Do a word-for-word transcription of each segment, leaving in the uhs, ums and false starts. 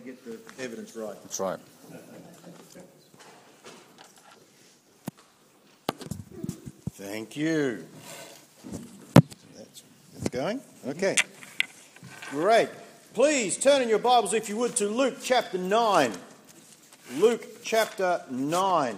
get the evidence right. That's right. Thank you. That's, that's going. Okay. Great. Please turn in your Bibles, if you would, to Luke chapter nine. Luke chapter nine.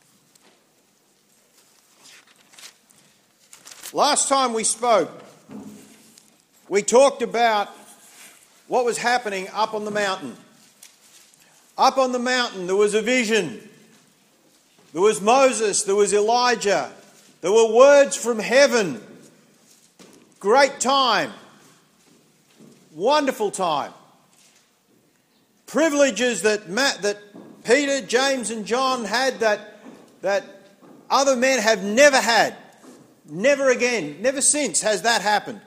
Last time we spoke, we talked about what was happening up on the mountain. Up on the mountain there was a vision. There was Moses, there was Elijah. There were words from heaven. Great time. Wonderful time. Privileges that Matt, that Peter, James and John had that, that other men have never had. Never again, never since has that happened.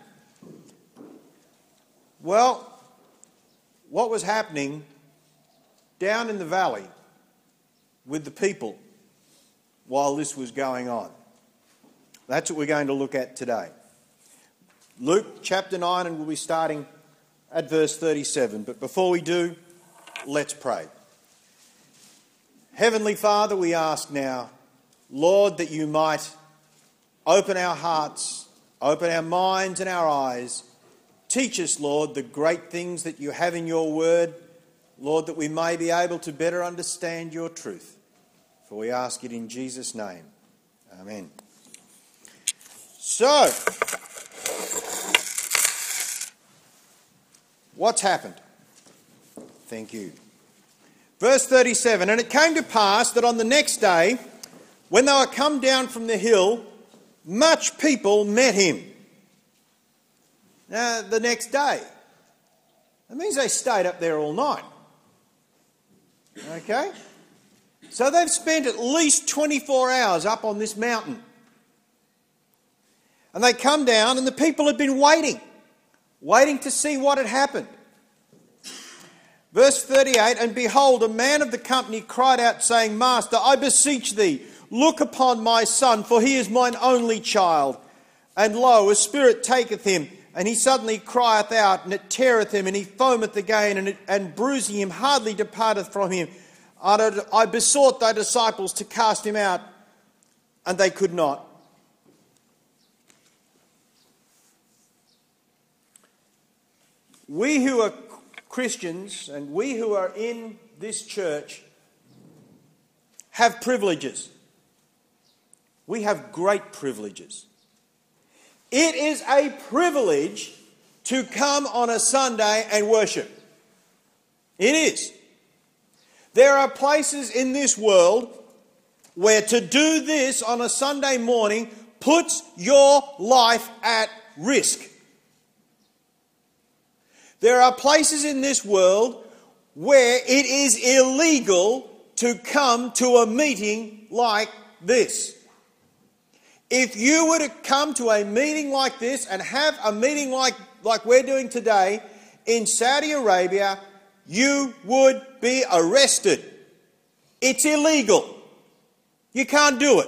Well, what was happening down in the valley with the people while this was going on? That's what we're going to look at today. Luke chapter nine, and we'll be starting at verse thirty-seven. But before we do, let's pray. Heavenly Father, we ask now, Lord, that you might open our hearts, open our minds and our eyes. Teach us, Lord, the great things that you have in your word, Lord, that we may be able to better understand your truth. For we ask it in Jesus' name. Amen. So, what's happened? Thank you. Verse thirty-seven, and it came to pass that on the next day, when they were come down from the hill, much people met him. Now, the next day. That means they stayed up there all night. Okay? So they've spent at least twenty-four hours up on this mountain. And they come down and the people had been waiting. Waiting to see what had happened. Verse thirty-eight, and behold, a man of the company cried out, saying, Master, I beseech thee, look upon my son, for he is mine only child. And lo, a spirit taketh him, and he suddenly crieth out, and it teareth him, and he foameth again, and, it, and bruising him hardly departeth from him. And I besought thy disciples to cast him out, and they could not. We who are Christians, and we who are in this church, have privileges. We have great privileges. It is a privilege to come on a Sunday and worship. It is. There are places in this world where to do this on a Sunday morning puts your life at risk. There are places in this world where it is illegal to come to a meeting like this. If you were to come to a meeting like this and have a meeting like, like we're doing today in Saudi Arabia, you would be arrested. It's illegal. You can't do it.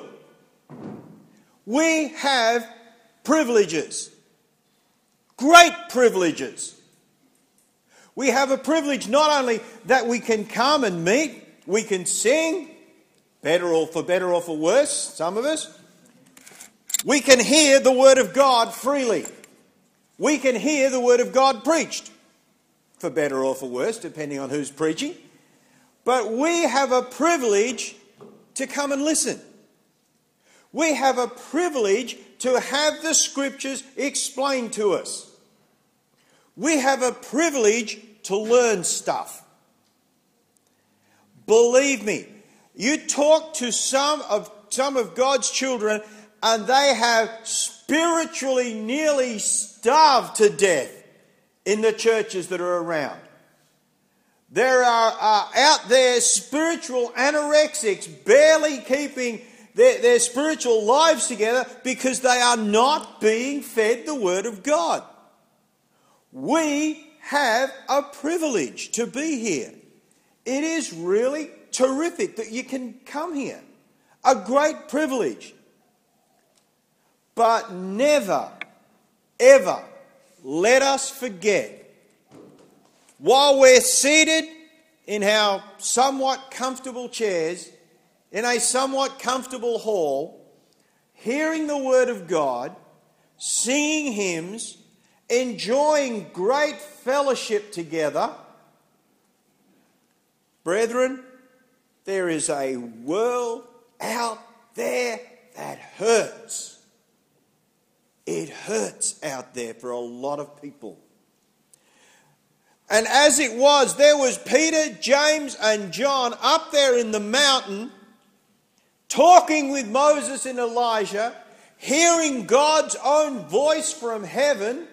We have privileges. Great privileges. We have a privilege not only that we can come and meet, we can sing, better or for better or for worse, some of us. We can hear the Word of God freely. We can hear the Word of God preached, for better or for worse, depending on who's preaching. But we have a privilege to come and listen. We have a privilege to have the Scriptures explained to us. We have a privilege to learn stuff. Believe me, you talk to some of some of God's children and they have spiritually nearly starved to death in the churches that are around. There are uh, out there spiritual anorexics barely keeping their, their spiritual lives together because they are not being fed the Word of God. We have a privilege to be here. It is really terrific that you can come here. A great privilege. But never, ever let us forget, while we're seated in our somewhat comfortable chairs, in a somewhat comfortable hall, hearing the Word of God, singing hymns, enjoying great fellowship together. Brethren, there is a world out there that hurts. It hurts out there for a lot of people. And as it was, there was Peter, James and John up there in the mountain talking with Moses and Elijah, hearing God's own voice from heaven.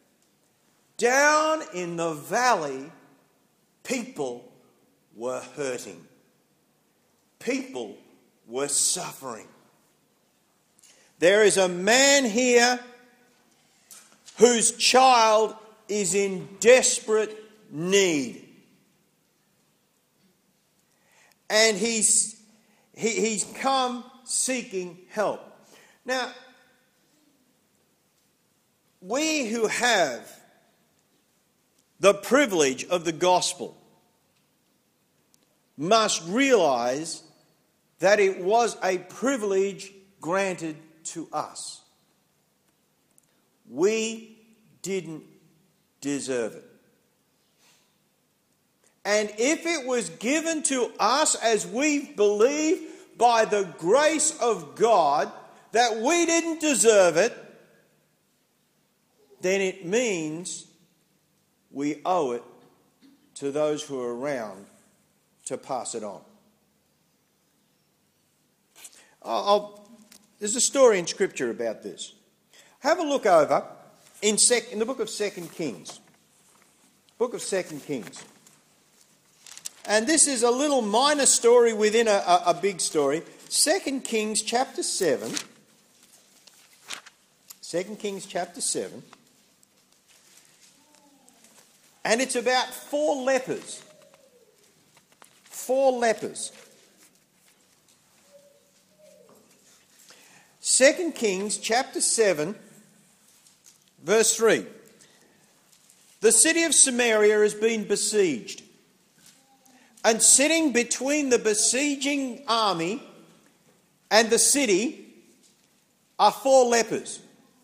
Down in the valley, people were hurting. People were suffering. There is a man here whose child is in desperate need. And he's, he, he's come seeking help. Now, we who have the privilege of the gospel must realize that it was a privilege granted to us. We didn't deserve it. And if it was given to us, as we believe by the grace of God, that we didn't deserve it, then it means we owe it to those who are around to pass it on. I'll, I'll, there's a story in Scripture about this. Have a look over in, sec, in the book of Second Kings. Book of Second Kings. And this is a little minor story within a, a, a big story. Second Kings chapter seven. Second Kings chapter seven. And it's about four lepers. Four lepers. Second Kings chapter seven, verse three. The city of Samaria has been besieged. And sitting between the besieging army and the city are four lepers.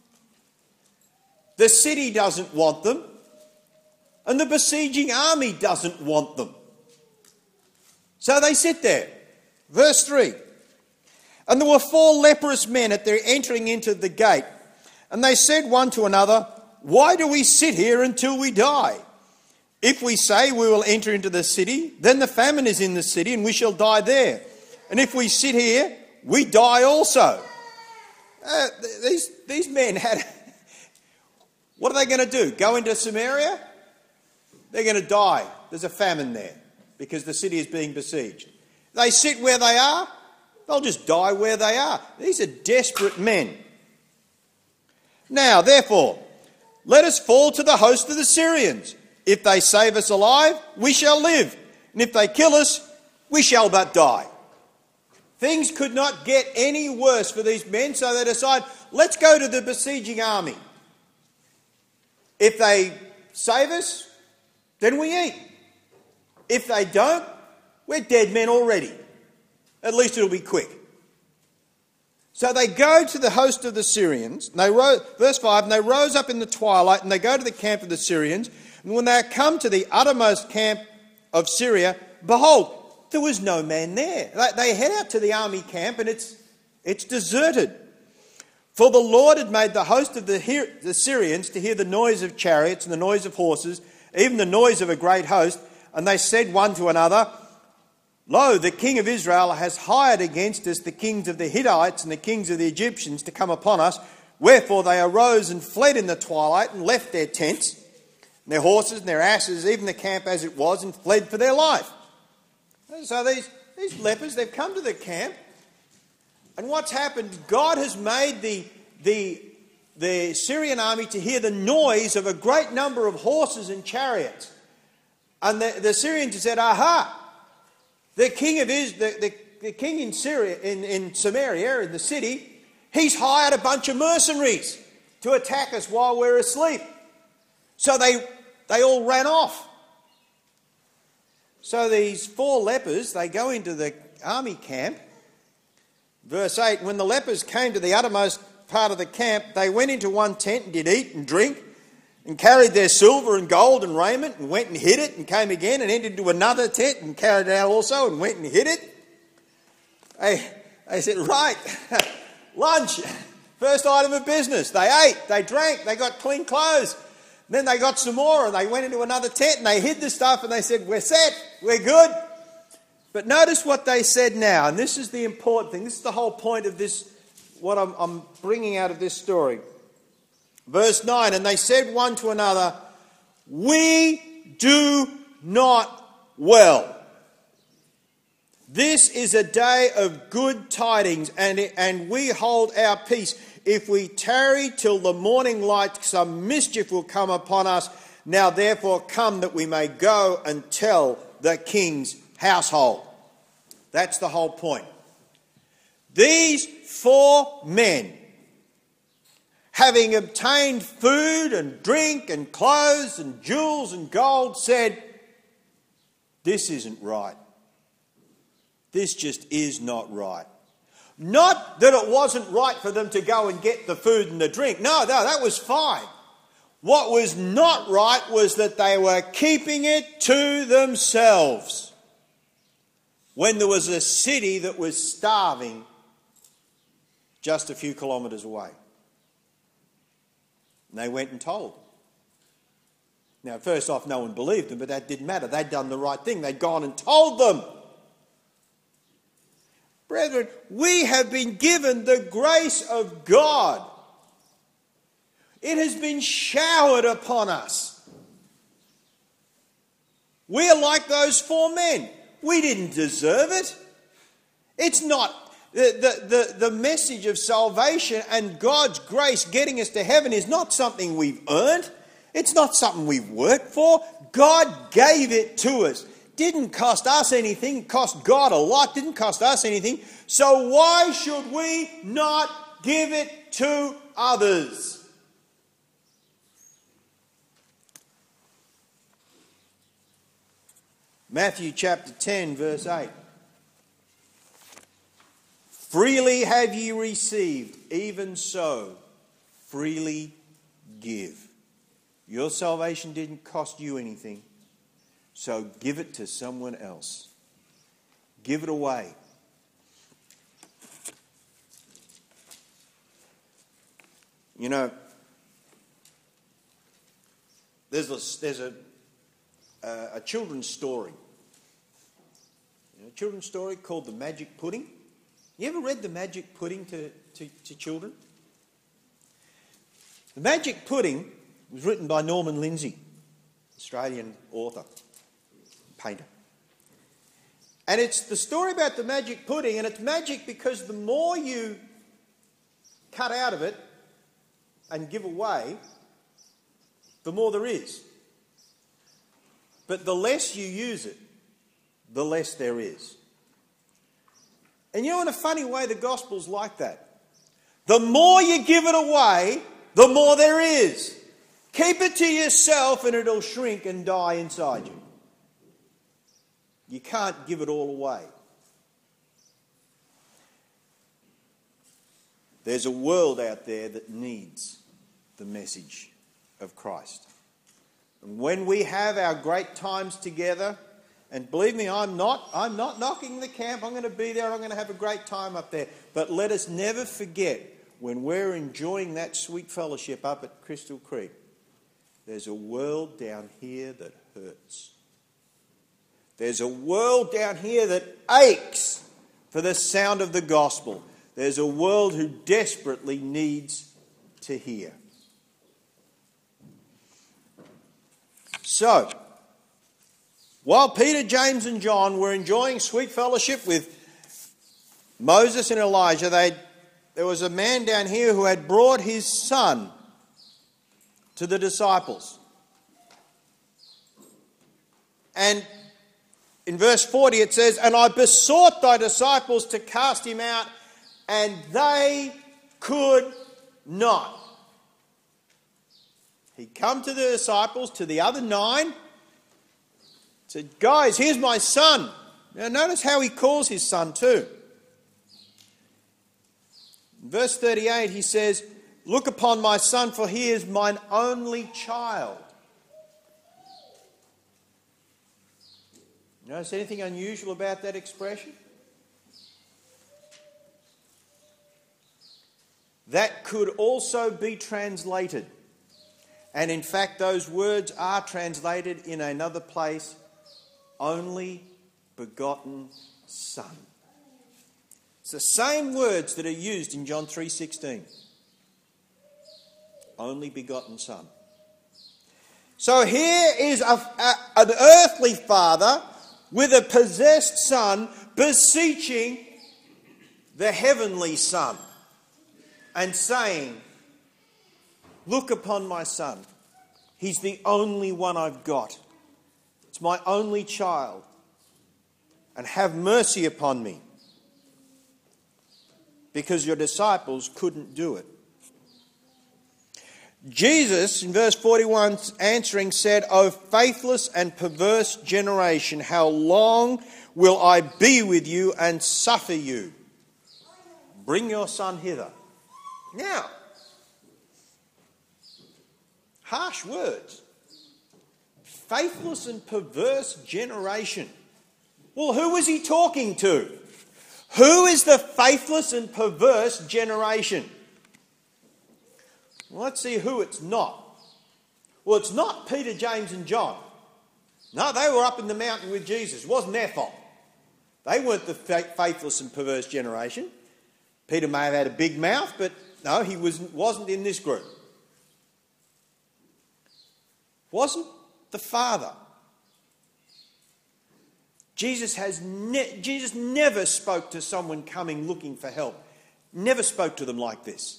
The city doesn't want them, and the besieging army doesn't want them. So they sit there. Verse three. And there were four leprous men at their entering into the gate. And they said one to another, "Why do we sit here until we die? If we say we will enter into the city, then the famine is in the city and we shall die there. And if we sit here, we die also." Uh, these, these men had... What are they going to do? Go into Samaria? They're going to die. There's a famine there because the city is being besieged. They sit where they are, they'll just die where they are. These are desperate men. Now, therefore, let us fall to the host of the Syrians. If they save us alive, we shall live. And if they kill us, we shall but die. Things could not get any worse for these men, so they decide, let's go to the besieging army. If they save us, then we eat. If they don't, we're dead men already. At least it'll be quick. So they go to the host of the Syrians. And they rose, verse five, and they rose up in the twilight, and they go to the camp of the Syrians. And when they come to the uttermost camp of Syria, behold, there was no man there. They head out to the army camp, and it's, it's deserted. For the Lord had made the host of the, the Syrians to hear the noise of chariots and the noise of horses, even the noise of a great host. And they said one to another, "Lo, the king of Israel has hired against us the kings of the Hittites and the kings of the Egyptians to come upon us." Wherefore they arose and fled in the twilight and left their tents, and their horses and their asses, even the camp as it was, and fled for their life. So these, these lepers, they've come to the camp. And what's happened, God has made the, the, the Syrian army to hear the noise of a great number of horses and chariots. And the, the Syrians have said, aha, the king of Israel, the, the, the king in Syria, in, in Samaria, in the city, he's hired a bunch of mercenaries to attack us while we're asleep. So they, they all ran off. So these four lepers, they go into the army camp. Verse eight, when the lepers came to the uttermost part of the camp, they went into one tent and did eat and drink, and carried their silver and gold and raiment, and went and hid it, and came again and entered into another tent and carried it out also, and went and hid it. They, they said, right, lunch, first item of business. They ate, they drank, they got clean clothes. Then they got some more, and they went into another tent, and they hid the stuff, and they said, we're set, we're good. But notice what they said now, and this is the important thing. This is the whole point of this, what I'm, I'm bringing out of this story. Verse nine, and they said one to another, we do not well. This is a day of good tidings, and, and we hold our peace. If we tarry till the morning light, some mischief will come upon us. Now therefore come that we may go and tell the king's household. That's the whole point. These four men, having obtained food and drink and clothes and jewels and gold, said, this isn't right. This just is not right. Not that it wasn't right for them to go and get the food and the drink. No, no, that was fine. What was not right was that they were keeping it to themselves when there was a city that was starving just a few kilometres away. And they went and told. Now, first off, no one believed them, but that didn't matter. They'd done the right thing. They'd gone and told them. Brethren, we have been given the grace of God. It has been showered upon us. We are like those four men. We didn't deserve it. It's not the, the, the, the message of salvation and God's grace getting us to heaven is not something we've earned. It's not something we've worked for. God gave it to us. Didn't cost us anything. Cost God a lot. Didn't cost us anything. So why should we not give it to others? Matthew chapter ten, verse eight. Freely have ye received, even so freely give. Your salvation didn't cost you anything, so give it to someone else. Give it away. You know, there's a, there's a, a, a children's story. You know, a children's story called The Magic Pudding. You ever read The Magic Pudding to, to, to children? The Magic Pudding was written by Norman Lindsay, Australian author, painter. And it's the story about the magic pudding, and it's magic because the more you cut out of it and give away, the more there is. But the less you use it, the less there is. And you know, in a funny way, the gospel's like that. The more you give it away, the more there is. Keep it to yourself and it'll shrink and die inside you. You can't give it all away. There's a world out there that needs the message of Christ. And when we have our great times together, and believe me, I'm not, I'm not knocking the camp. I'm going to be there. I'm going to have a great time up there. But let us never forget, when we're enjoying that sweet fellowship up at Crystal Creek, there's a world down here that hurts. There's a world down here that aches for the sound of the gospel. There's a world who desperately needs to hear. So, while Peter, James and John were enjoying sweet fellowship with Moses and Elijah, they, there was a man down here who had brought his son to the disciples. And in verse forty it says, and I besought thy disciples to cast him out, and they could not. He'd come to the disciples, to the other nine, said, guys, here's my son. Now notice how he calls his son too. In verse thirty-eight he says, look upon my son, for he is mine only child. You notice anything unusual about that expression? That could also be translated. And in fact, those words are translated in another place, only begotten son. It's the same words that are used in John three sixteen. Only begotten son. So here is a, a, an earthly father with a possessed son beseeching the heavenly son and saying, look upon my son. He's the only one I've got. It's my only child. And have mercy upon me. Because your disciples couldn't do it. Jesus, in verse forty-one, answering, said, O faithless and perverse generation, how long will I be with you and suffer you? Bring your son hither. Now, harsh words. Faithless and perverse generation. Well, who was he talking to? Who is the faithless and perverse generation? Well, let's see who it's not. Well, it's not Peter, James and John. No, they were up in the mountain with Jesus. It wasn't their fault. They weren't the faithless and perverse generation. Peter may have had a big mouth, but no, he was, wasn't in this group. Wasn't the Father. Jesus has ne- Jesus never spoke to someone coming looking for help. Never spoke to them like this.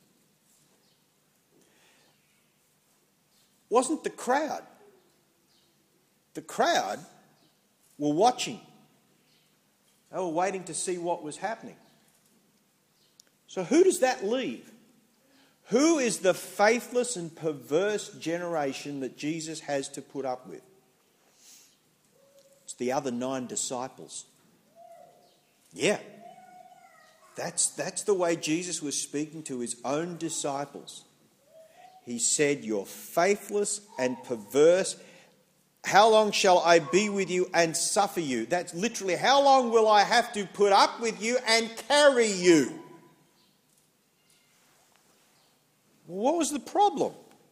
Wasn't the crowd. The crowd were watching. They were waiting to see what was happening. So who does that leave? Who is the faithless and perverse generation that Jesus has to put up with? It's the other nine disciples. Yeah. That's, that's the way Jesus was speaking to his own disciples. He said, you're faithless and perverse. How long shall I be with you and suffer you? That's literally, how long will I have to put up with you and carry you? What was the problem?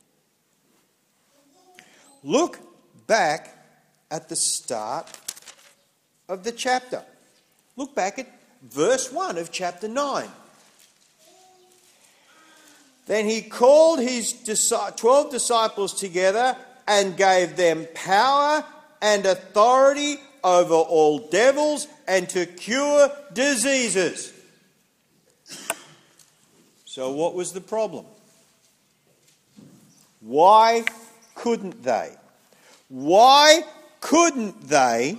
Look back at the start of the chapter. Look back at verse one of chapter nine. Then he called his twelve disciples together and gave them power and authority over all devils and to cure diseases. So what was the problem? Why couldn't they? Why couldn't they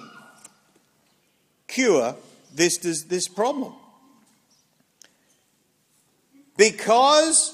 cure this, this, this problem? Because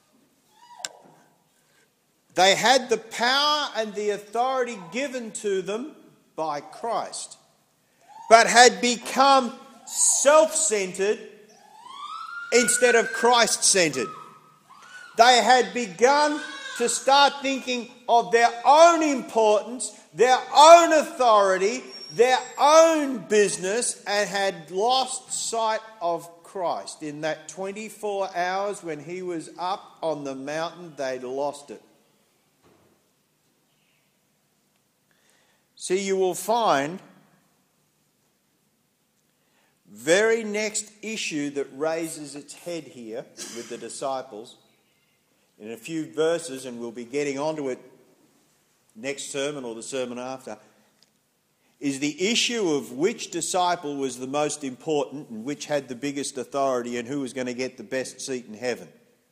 they had the power and the authority given to them by Christ, but had become self-centered instead of Christ-centered. They had begun to start thinking of their own importance, their own authority, their own business, and had lost sight of Christ. In that twenty-four hours when he was up on the mountain, they'd lost it. See, you will find very next issue that raises its head here with the disciples in a few verses, and we'll be getting onto it next sermon or the sermon after, is the issue of which disciple was the most important and which had the biggest authority and who was going to get the best seat in heaven.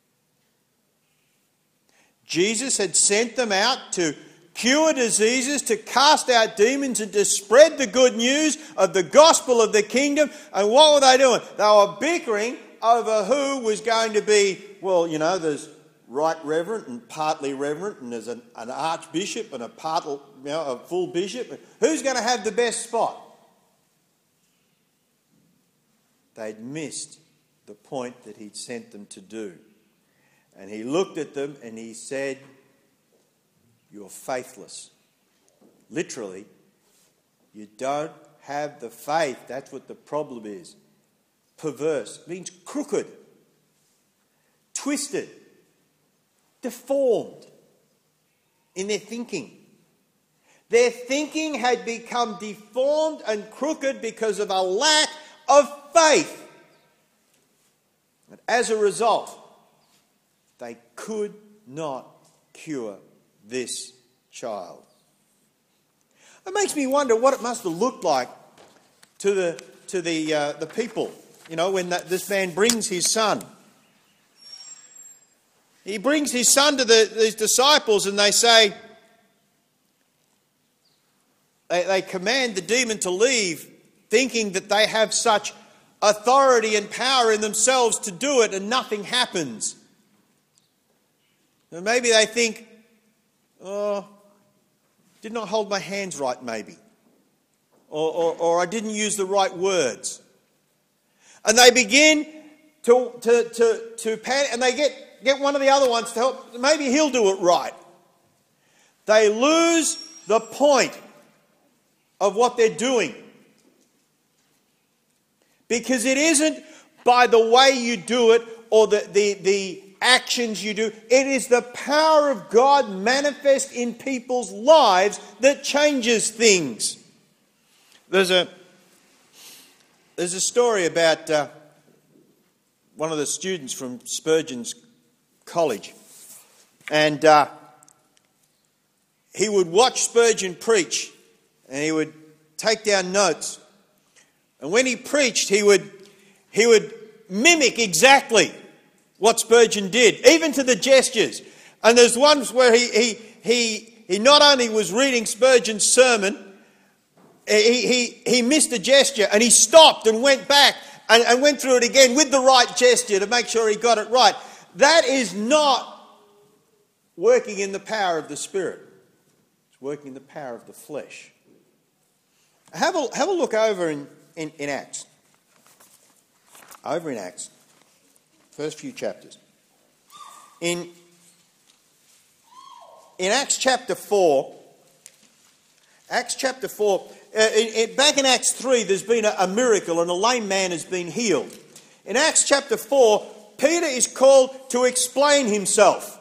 Jesus had sent them out to cure diseases, to cast out demons, and to spread the good news of the gospel of the kingdom. And what were they doing? They were bickering over who was going to be, well, you know, there's right reverend and partly reverend, and there's an, an archbishop and a, part, you know, a full bishop. Who's going to have the best spot? They'd missed the point that he'd sent them to do. And he looked at them and he said, "You're faithless." Literally, you don't have the faith. That's what the problem is. Perverse means crooked, twisted, deformed in their thinking. Their thinking had become deformed and crooked because of a lack of faith. And as a result, they could not cure this child. It makes me wonder what it must have looked like to the to the uh, the people. You know, when that, this man brings his son. He brings his son to the, these disciples and they say, they, they command the demon to leave, thinking that they have such authority and power in themselves to do it, and nothing happens. And maybe they think, oh, did not hold my hands right maybe. Or, or, or I didn't use the right words. And they begin to, to, to, to panic, and they get, get one of the other ones to help. Maybe he'll do it right. They lose the point of what they're doing. Because it isn't by the way you do it or the, the, the actions you do. It is the power of God manifest in people's lives that changes things. There's a there's a story about uh, one of the students from Spurgeon's College, and uh, he would watch Spurgeon preach, and he would take down notes. And when he preached, he would he would mimic exactly what Spurgeon did, even to the gestures. And there's ones where he he he he not only was reading Spurgeon's sermon, he he he missed a gesture and he stopped and went back and, and went through it again with the right gesture to make sure he got it right. That is not working in the power of the Spirit. It's working in the power of the flesh. Have a have a look over in In, in Acts. Over in Acts. First few chapters. In, in Acts chapter four, Acts chapter four, uh, in, in, back in Acts three, there's been a, a miracle and a lame man has been healed. In Acts chapter four, Peter is called to explain himself.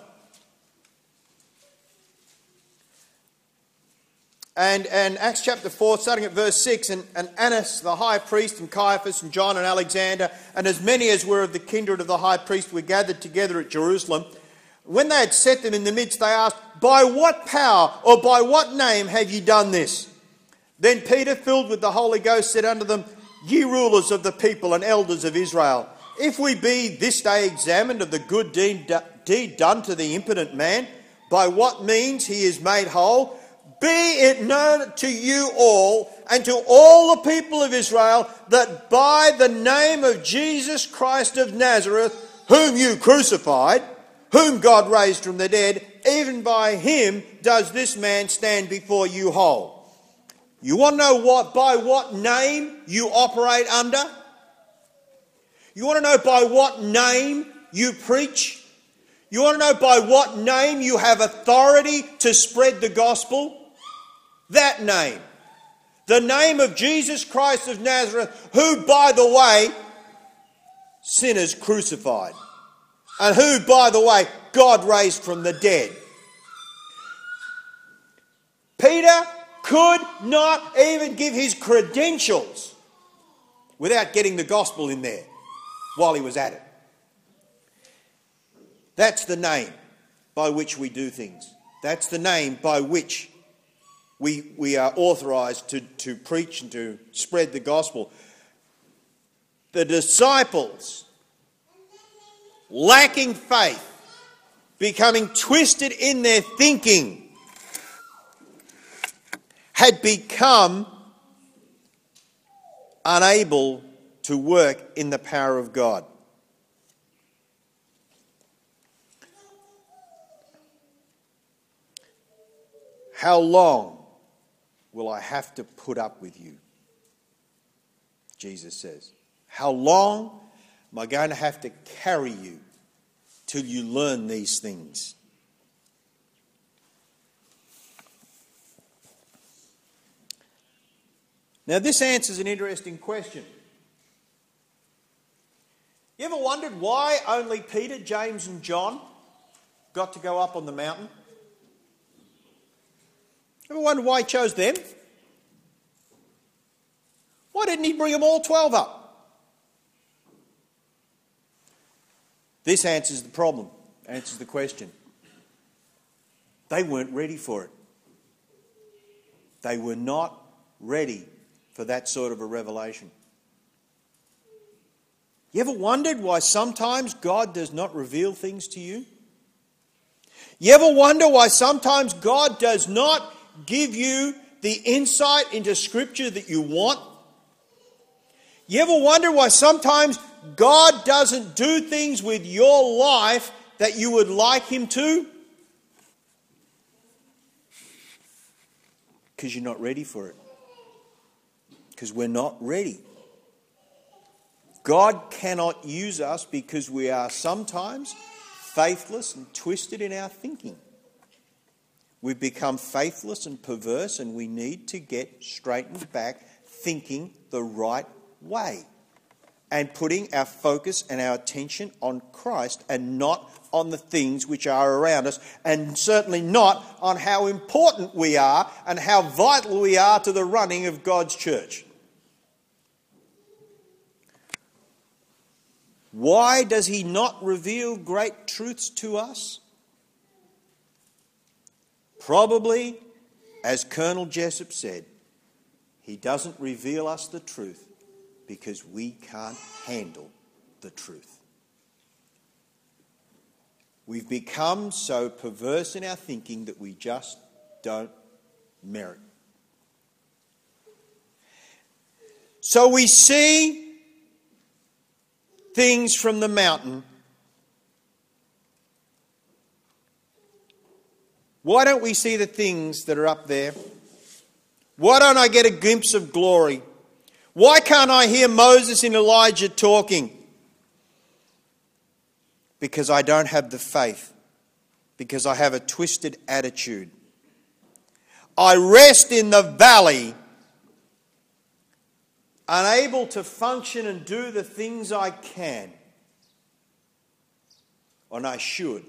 And, and Acts chapter four, starting at verse six, and, and Annas the high priest, and Caiaphas, and John, and Alexander, and as many as were of the kindred of the high priest were gathered together at Jerusalem. When they had set them in the midst, they asked, "By what power or by what name have ye done this?" Then Peter, filled with the Holy Ghost, said unto them, "Ye rulers of the people and elders of Israel, if we be this day examined of the good deed, deed done to the impotent man, by what means he is made whole, be it known to you all and to all the people of Israel that by the name of Jesus Christ of Nazareth, whom you crucified, whom God raised from the dead, even by him does this man stand before you whole." You want to know what by what name you operate under? You want to know by what name you preach? You want to know by what name you have authority to spread the gospel? That name. The name of Jesus Christ of Nazareth, who, by the way, sinners crucified. And who, by the way, God raised from the dead. Peter could not even give his credentials without getting the gospel in there while he was at it. That's the name by which we do things. That's the name by which we, we are authorised to, to preach and to spread the gospel. The disciples, lacking faith, becoming twisted in their thinking, had become unable to work in the power of God. How long will I have to put up with you? Jesus says. How long am I going to have to carry you till you learn these things? Now, this answers an interesting question. You ever wondered why only Peter, James and John got to go up on the mountain? Ever wondered why he chose them? Why didn't he bring them all twelve up? This answers the problem, answers the question. They weren't ready for it. They were not ready for that sort of a revelation. You ever wondered why sometimes God does not reveal things to you? You ever wonder why sometimes God does not give you the insight into Scripture that you want? You ever wonder why sometimes God doesn't do things with your life that you would like Him to? Because you're not ready for it. Because we're not ready. God cannot use us because we are sometimes faithless and twisted in our thinking. We've become faithless and perverse, and we need to get straightened back, thinking the right way and putting our focus and our attention on Christ and not on the things which are around us, and certainly not on how important we are and how vital we are to the running of God's church. Why does He not reveal great truths to us? Probably, as Colonel Jessup said, He doesn't reveal us the truth because we can't handle the truth. We've become so perverse in our thinking that we just don't merit. So we see things from the mountain. Why don't we see the things that are up there? Why don't I get a glimpse of glory? Why can't I hear Moses and Elijah talking? Because I don't have the faith. Because I have a twisted attitude. I rest in the valley, unable to function and do the things I can, and I should,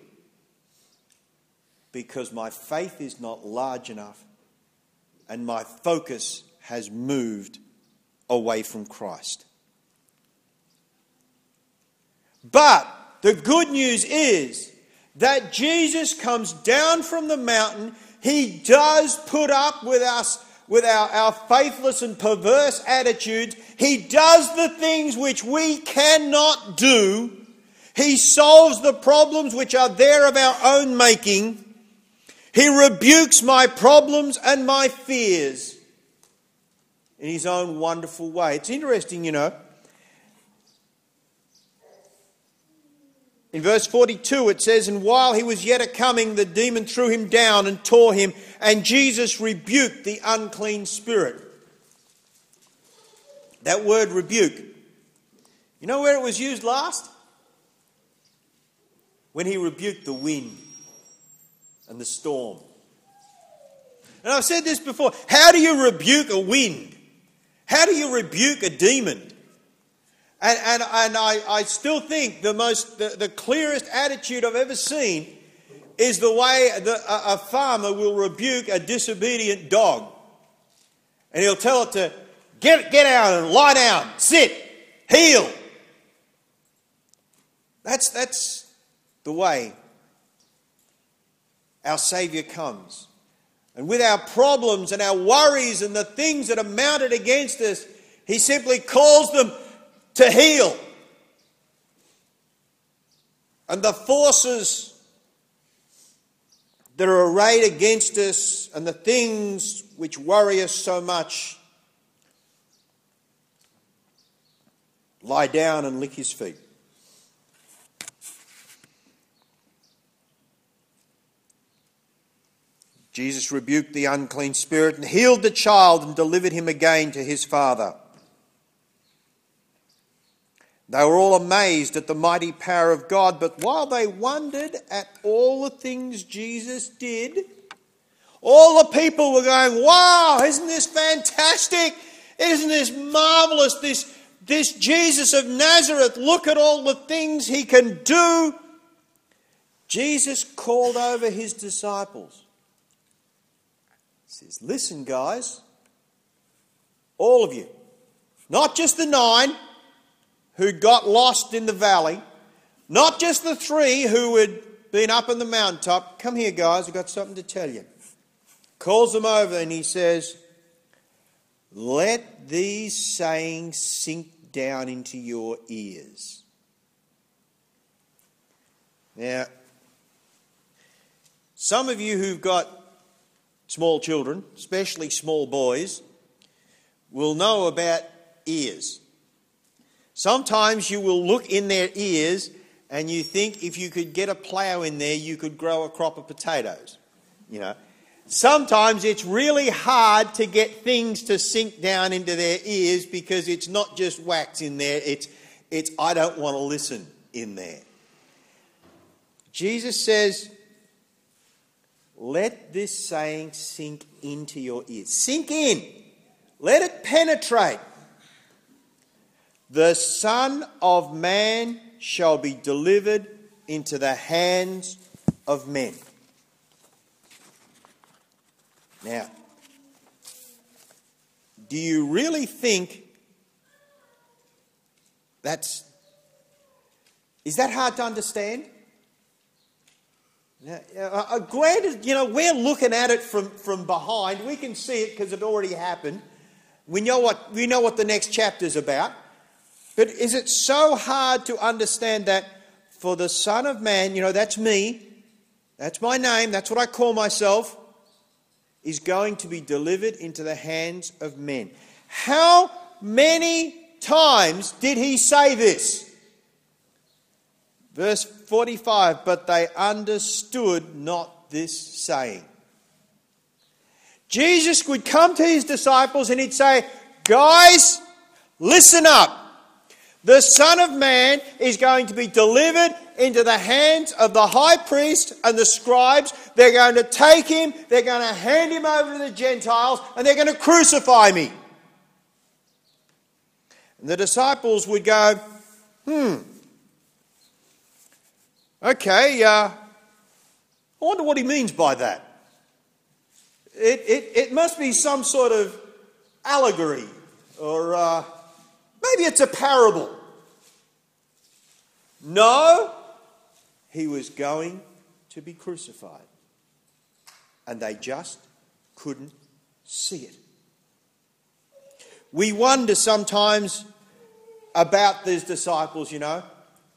because my faith is not large enough and my focus has moved away from Christ. But the good news is that Jesus comes down from the mountain. He does put up with us, with our, our faithless and perverse attitudes. He does the things which we cannot do. He solves the problems which are there of our own making. He rebukes my problems and my fears in His own wonderful way. It's interesting, you know. In verse forty-two it says, "And while he was yet a coming, the demon threw him down and tore him, and Jesus rebuked the unclean spirit." That word rebuke, you know where it was used last? When He rebuked the wind and the storm. And I've said this before. How do you rebuke a wind? How do you rebuke a demon? And, and, and I, I still think the most, the, the clearest attitude I've ever seen is the way the, a, a farmer will rebuke a disobedient dog. And he'll tell it to get, get out and lie down, sit, heel. That's, that's the way our Saviour comes. And with our problems and our worries and the things that are mounted against us, He simply calls them to heel. And the forces that are arrayed against us and the things which worry us so much lie down and lick His feet. Jesus rebuked the unclean spirit and healed the child and delivered him again to his father. They were all amazed at the mighty power of God, but while they wondered at all the things Jesus did, all the people were going, wow, isn't this fantastic? Isn't this marvelous? This, this Jesus of Nazareth, look at all the things he can do. Jesus called over his disciples. He says, listen, guys, all of you, not just the nine who got lost in the valley, not just the three who had been up on the mountaintop. Come here, guys, I've got something to tell you. Calls them over and he says, let these sayings sink down into your ears. Now, some of you who've got small children, especially small boys, will know about ears. Sometimes you will look in their ears and you think if you could get a plough in there, you could grow a crop of potatoes. You know, sometimes it's really hard to get things to sink down into their ears because it's not just wax in there, it's, it's I don't want to listen in there. Jesus says, let this saying sink into your ears. Sink in. Let it penetrate. The Son of Man shall be delivered into the hands of men. Now, do you really think that's... Is that hard to understand? Now, uh, granted, you know, we're looking at it from, from behind. We can see it because it already happened. We know what we know what the next chapter's about. But is it so hard to understand that for the Son of Man, you know, that's me, that's my name, that's what I call myself, is going to be delivered into the hands of men. How many times did he say this? Verse forty-five, but they understood not this saying. Jesus would come to his disciples and he'd say, guys, listen up. The Son of Man is going to be delivered into the hands of the high priest and the scribes. They're going to take him, they're going to hand him over to the Gentiles, and they're going to crucify me. And the disciples would go, hmm, okay, uh, I wonder what he means by that. It, it, it must be some sort of allegory, or uh, maybe it's a parable. No, he was going to be crucified. And they just couldn't see it. We wonder sometimes about these disciples, you know.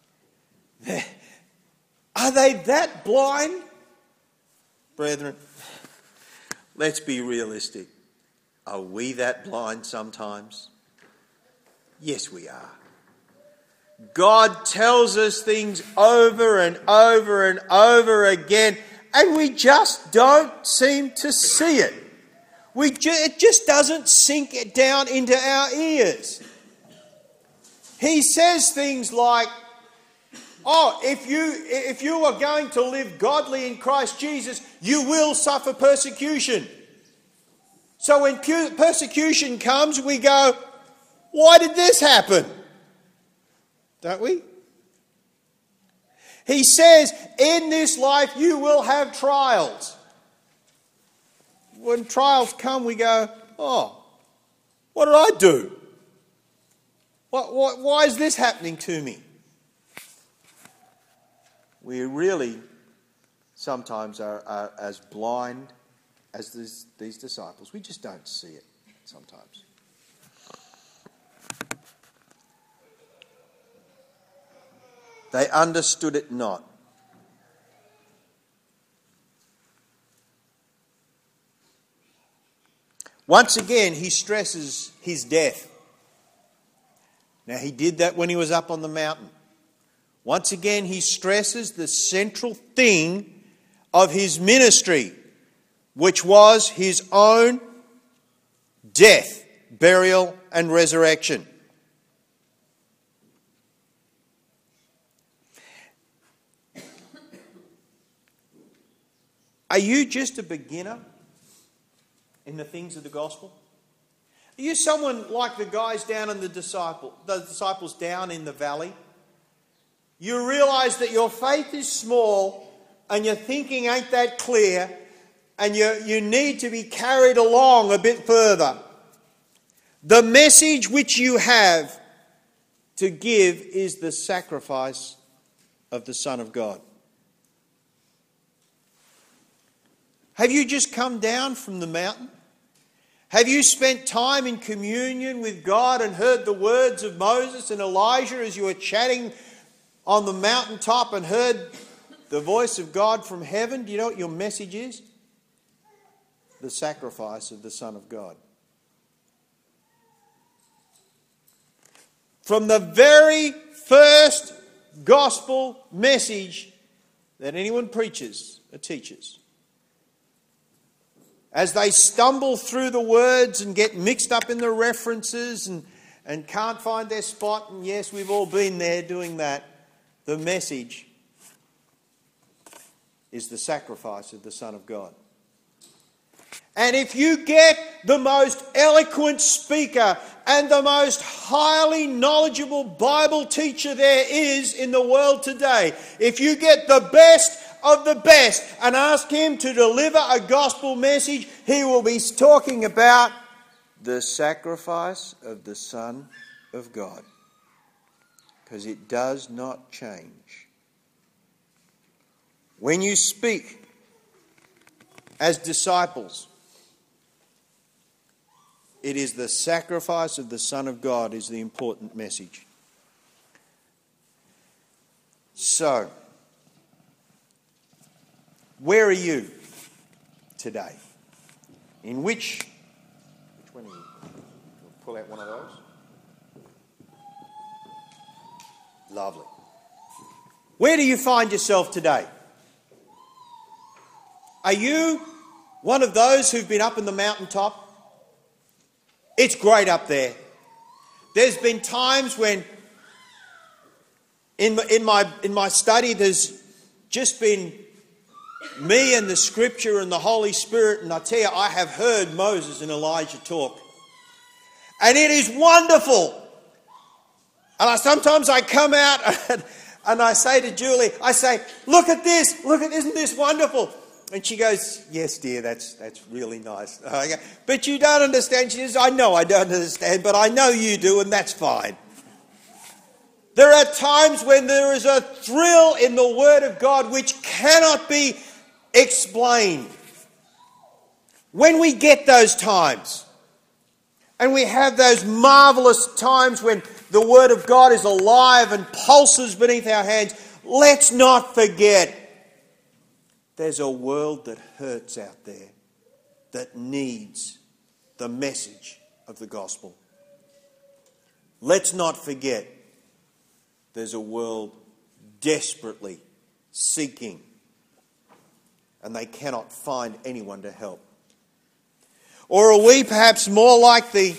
Are they that blind? Brethren, let's be realistic. Are we that blind sometimes? Yes, we are. God tells us things over and over and over again, and we just don't seem to see it. We ju- it just doesn't sink it down into our ears. He says things like, oh, if you, if you are going to live godly in Christ Jesus, you will suffer persecution. So when pu- persecution comes, we go, why did this happen? Don't we? He says, in this life you will have trials. When trials come, we go, oh, what did I do? What, what, why is this happening to me? We really sometimes are, are as blind as this, these disciples. We just don't see it sometimes. They understood it not. Once again, he stresses his death. Now, he did that when he was up on the mountain. Once again, he stresses the central thing of his ministry, which was his own death, burial, and resurrection. Are you just a beginner in the things of the gospel? Are you someone like the guys down in the disciple, the disciples down in the valley? You realise that your faith is small and your thinking ain't that clear, and you, you need to be carried along a bit further. The message which you have to give is the sacrifice of the Son of God. Have you just come down from the mountain? Have you spent time in communion with God and heard the words of Moses and Elijah as you were chatting on the mountaintop and heard the voice of God from heaven? Do you know what your message is? The sacrifice of the Son of God. From the very first gospel message that anyone preaches or teaches, as they stumble through the words and get mixed up in the references and, and can't find their spot, and yes, we've all been there doing that, the message is the sacrifice of the Son of God. And if you get the most eloquent speaker and the most highly knowledgeable Bible teacher there is in the world today, if you get the best of the best and ask him to deliver a gospel message, he will be talking about the sacrifice of the Son of God. Because it does not change. When you speak as disciples, it is the sacrifice of the Son of God is the important message. So, where are you today? In which, which one are you? Pull out one of those. Lovely. Where do you find yourself today? Are you one of those who've been up in the mountaintop? It's great up there. There's been times when in, in, my, in my study there's just been me and the Scripture and the Holy Spirit, and I tell you, I have heard Moses and Elijah talk. And it is wonderful. And I, sometimes I come out and, and I say to Julie, I say, look at this, look at, isn't this wonderful? And she goes, yes, dear, that's that's really nice. I go, but you don't understand. She says, I know I don't understand, but I know you do, and that's fine. There are times when there is a thrill in the Word of God which cannot be explained. When we get those times, and we have those marvellous times when the Word of God is alive and pulses beneath our hands, let's not forget there's a world that hurts out there that needs the message of the gospel. Let's not forget there's a world desperately seeking, and they cannot find anyone to help. Or are we perhaps more like the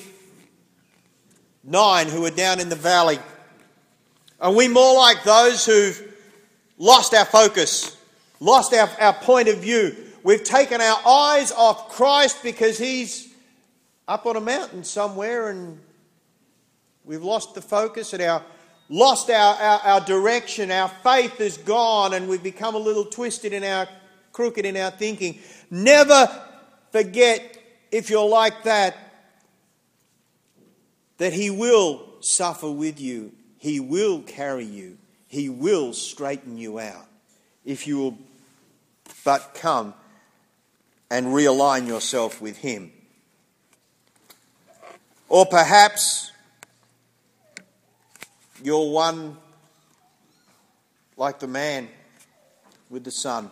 nine who are down in the valley? Are we more like those who've lost our focus, lost our, our point of view? We've taken our eyes off Christ because he's up on a mountain somewhere, and we've lost the focus and our lost our, our, our direction. Our faith is gone, and we've become a little twisted in our crooked in our thinking. Never forget, if you're like that, that he will suffer with you. He will carry you. He will straighten you out if you will but come and realign yourself with him. Or perhaps you're one like the man with the son.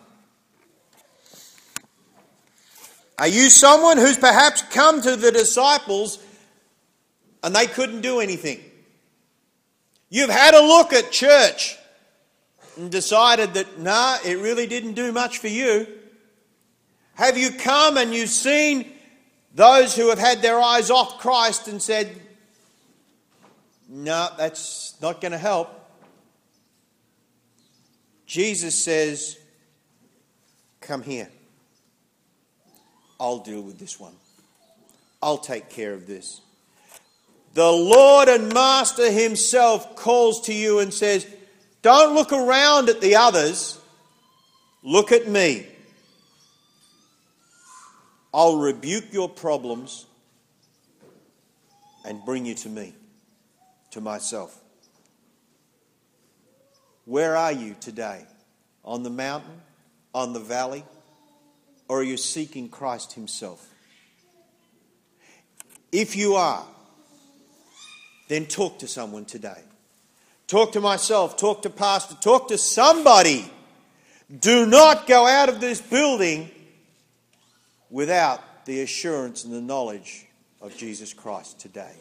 Are you someone who's perhaps come to the disciples and they couldn't do anything? You've had a look at church and decided that, nah, it really didn't do much for you. Have you come and you've seen those who have had their eyes off Christ and said, no, that's not going to help? Jesus says, come here. I'll deal with this one. I'll take care of this. The Lord and Master himself calls to you and says, don't look around at the others. Look at me. I'll rebuke your problems and bring you to me, to myself. Where are you today? On the mountain? On the valley? Or are you seeking Christ himself? If you are, then talk to someone today. Talk to myself, talk to Pastor, talk to somebody. Do not go out of this building without the assurance and the knowledge of Jesus Christ today.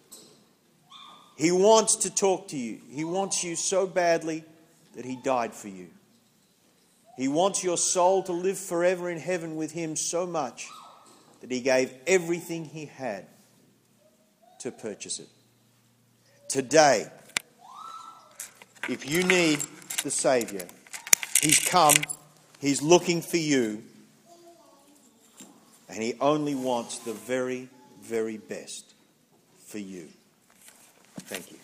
He wants to talk to you. He wants you so badly that he died for you. He wants your soul to live forever in heaven with him so much that he gave everything he had to purchase it. Today, if you need the Saviour, he's come, he's looking for you, and he only wants the very, very best for you. Thank you.